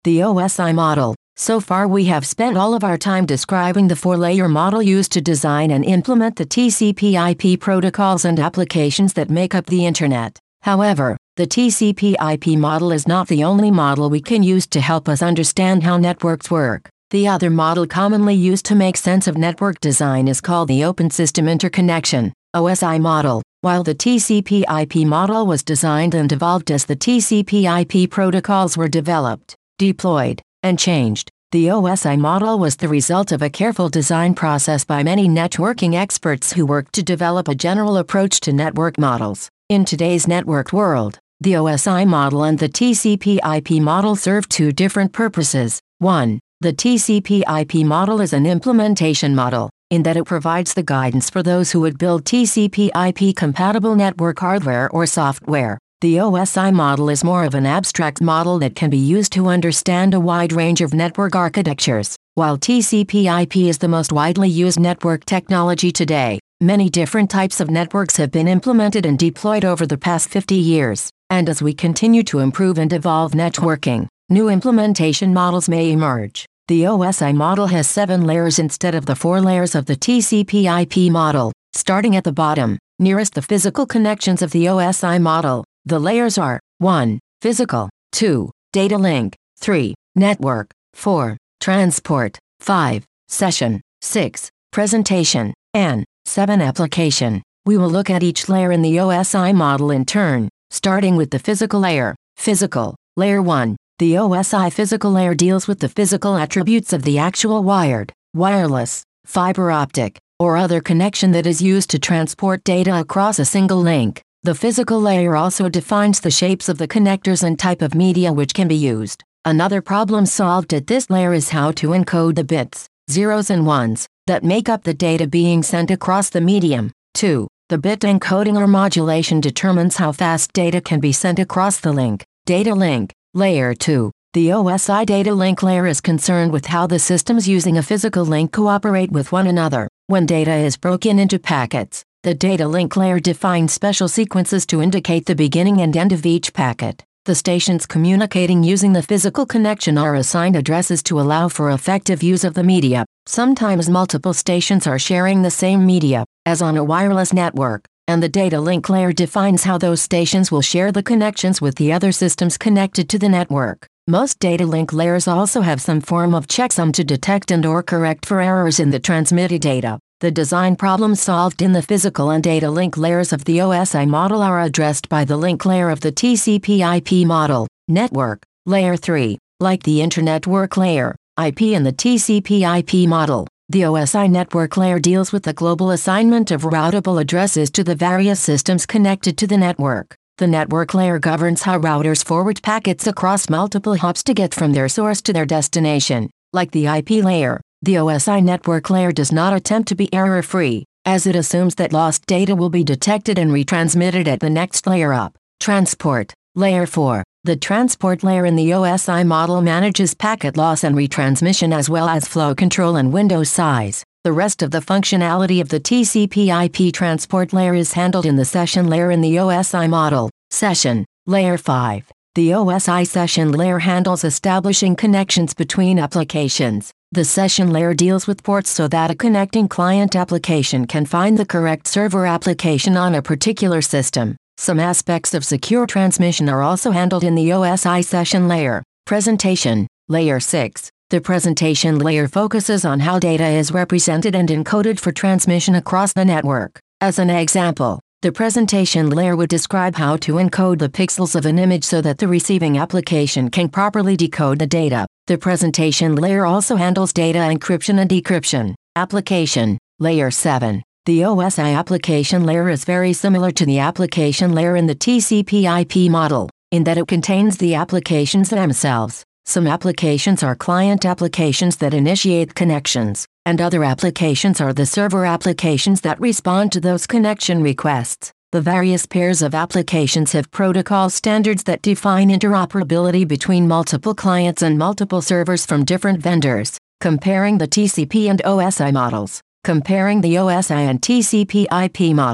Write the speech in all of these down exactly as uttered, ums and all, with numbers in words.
the O S I model. So far we have spent all of our time describing the four-layer model used to design and implement the T C P I P protocols and applications that make up the Internet. However, the T C P I P model is not the only model we can use to help us understand how networks work. The other model commonly used to make sense of network design is called the Open System Interconnection, O S I model. While the T C P I P model was designed and evolved as the T C P I P protocols were developed, deployed, and changed, the O S I model was the result of a careful design process by many networking experts who worked to develop a general approach to network models. In today's networked world, the O S I model and the T C P I P model serve two different purposes. one. The T C P I P model is an implementation model, in that it provides the guidance for those who would build T C P I P-compatible network hardware or software. The O S I model is more of an abstract model that can be used to understand a wide range of network architectures. While T C P I P is the most widely used network technology today, many different types of networks have been implemented and deployed over the past fifty years. And as we continue to improve and evolve networking, new implementation models may emerge. The O S I model has seven layers instead of the four layers of the T C P I P model. Starting at the bottom, nearest the physical connections of the O S I model, the layers are one. Physical, two. Data link, three. Network, four. Transport, five. Session, six. Presentation, and seven. Application. We will look at each layer in the O S I model in turn, starting with the physical layer. Physical, Layer one. The O S I physical layer deals with the physical attributes of the actual wired, wireless, fiber optic, or other connection that is used to transport data across a single link. The physical layer also defines the shapes of the connectors and type of media which can be used. Another problem solved at this layer is how to encode the bits, zeros and ones, that make up the data being sent across the medium. two. The bit encoding or modulation determines how fast data can be sent across the link. Data link, Layer two. The O S I data link layer is concerned with how the systems using a physical link cooperate with one another. When data is broken into packets, the data link layer defines special sequences to indicate the beginning and end of each packet. The stations communicating using the physical connection are assigned addresses to allow for effective use of the media. Sometimes multiple stations are sharing the same media, as on a wireless network, and the data link layer defines how those stations will share the connections with the other systems connected to the network. Most data link layers also have some form of checksum to detect and or correct for errors in the transmitted data. The design problems solved in the physical and data link layers of the O S I model are addressed by the link layer of the T C P I P model. Network, Layer three. Like the Internet Work Layer, I P in the T C P I P model, the O S I network layer deals with the global assignment of routable addresses to the various systems connected to the network. The network layer governs how routers forward packets across multiple hops to get from their source to their destination. Like the I P layer, the O S I network layer does not attempt to be error-free, as it assumes that lost data will be detected and retransmitted at the next layer up. Transport, Layer four. The transport layer in the O S I model manages packet loss and retransmission as well as flow control and window size. The rest of the functionality of the T C P I P transport layer is handled in the session layer in the O S I model. Session, Layer five. The O S I session layer handles establishing connections between applications. The session layer deals with ports so that a connecting client application can find the correct server application on a particular system. Some aspects of secure transmission are also handled in the O S I session layer. Presentation, Layer six. The presentation layer focuses on how data is represented and encoded for transmission across the network. As an example, the presentation layer would describe how to encode the pixels of an image so that the receiving application can properly decode the data. The presentation layer also handles data encryption and decryption. Application, Layer seven. The O S I application layer is very similar to the application layer in the T C P I P model, in that it contains the applications themselves. Some applications are client applications that initiate connections, and other applications are the server applications that respond to those connection requests. The various pairs of applications have protocol standards that define interoperability between multiple clients and multiple servers from different vendors. Comparing the T C P and O S I models. Comparing the O S I and T C P I P models.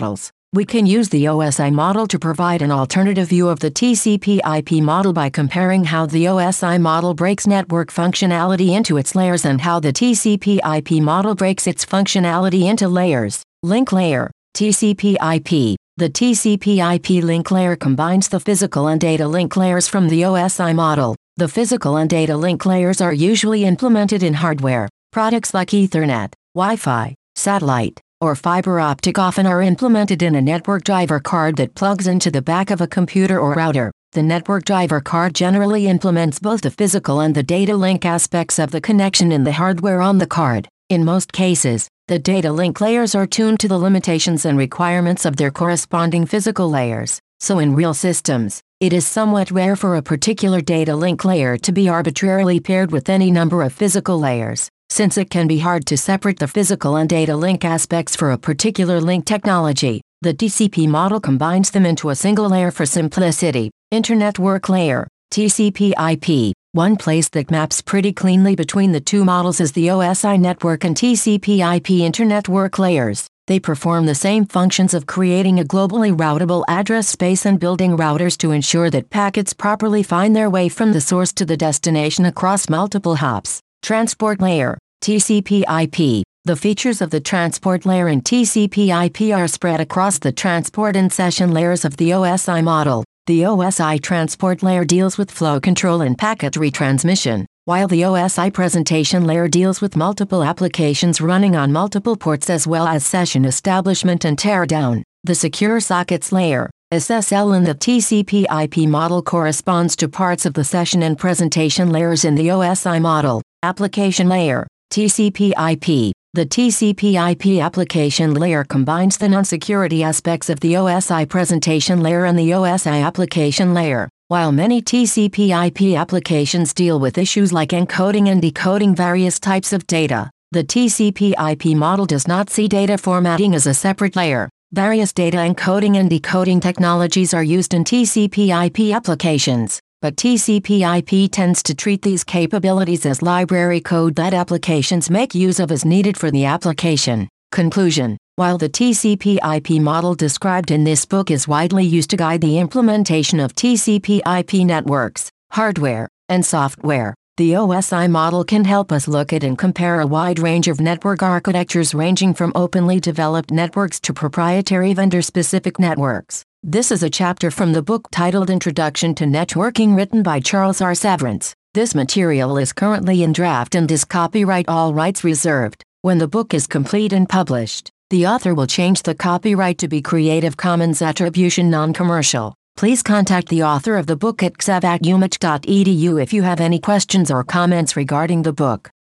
We can use the O S I model to provide an alternative view of the T C P I P model by comparing how the O S I model breaks network functionality into its layers and how the T C P I P model breaks its functionality into layers. Link layer, T C P I P. The T C P I P link layer combines the physical and data link layers from the O S I model. The physical and data link layers are usually implemented in hardware. Products like Ethernet, Wi-Fi, satellite, or fiber optic often are implemented in a network driver card that plugs into the back of a computer or router. The network driver card generally implements both the physical and the data link aspects of the connection in the hardware on the card. In most cases, the data link layers are tuned to the limitations and requirements of their corresponding physical layers. So in real systems, it is somewhat rare for a particular data link layer to be arbitrarily paired with any number of physical layers, since it can be hard to separate the physical and data link aspects for a particular link technology. The T C P model combines them into a single layer for simplicity. Internetwork layer, T C P I P. One place that maps pretty cleanly between the two models is the O S I network and T C P I P internetwork layers. They perform the same functions of creating a globally routable address space and building routers to ensure that packets properly find their way from the source to the destination across multiple hops. Transport layer, T C P I P. The features of the transport layer in T C P I P are spread across the transport and session layers of the O S I model. The O S I transport layer deals with flow control and packet retransmission, while the O S I presentation layer deals with multiple applications running on multiple ports as well as session establishment and teardown. The secure sockets layer, S S L in the T C P I P model corresponds to parts of the session and presentation layers in the O S I model. Application layer, T C P I P. The T C P I P application layer combines the non-security aspects of the O S I presentation layer and the O S I application layer. While many T C P I P applications deal with issues like encoding and decoding various types of data, the T C P I P model does not see data formatting as a separate layer. Various data encoding and decoding technologies are used in T C P I P applications, but T C P I P tends to treat these capabilities as library code that applications make use of as needed for the application. Conclusion: while the T C P I P model described in this book is widely used to guide the implementation of T C P I P networks, hardware, and software, the O S I model can help us look at and compare a wide range of network architectures ranging from openly developed networks to proprietary vendor-specific networks. This is a chapter from the book titled Introduction to Networking written by Charles R. Severance. This material is currently in draft and is copyright all rights reserved. When the book is complete and published, the author will change the copyright to be Creative Commons Attribution Non-Commercial. Please contact the author of the book at xav at umich dot e d u if you have any questions or comments regarding the book.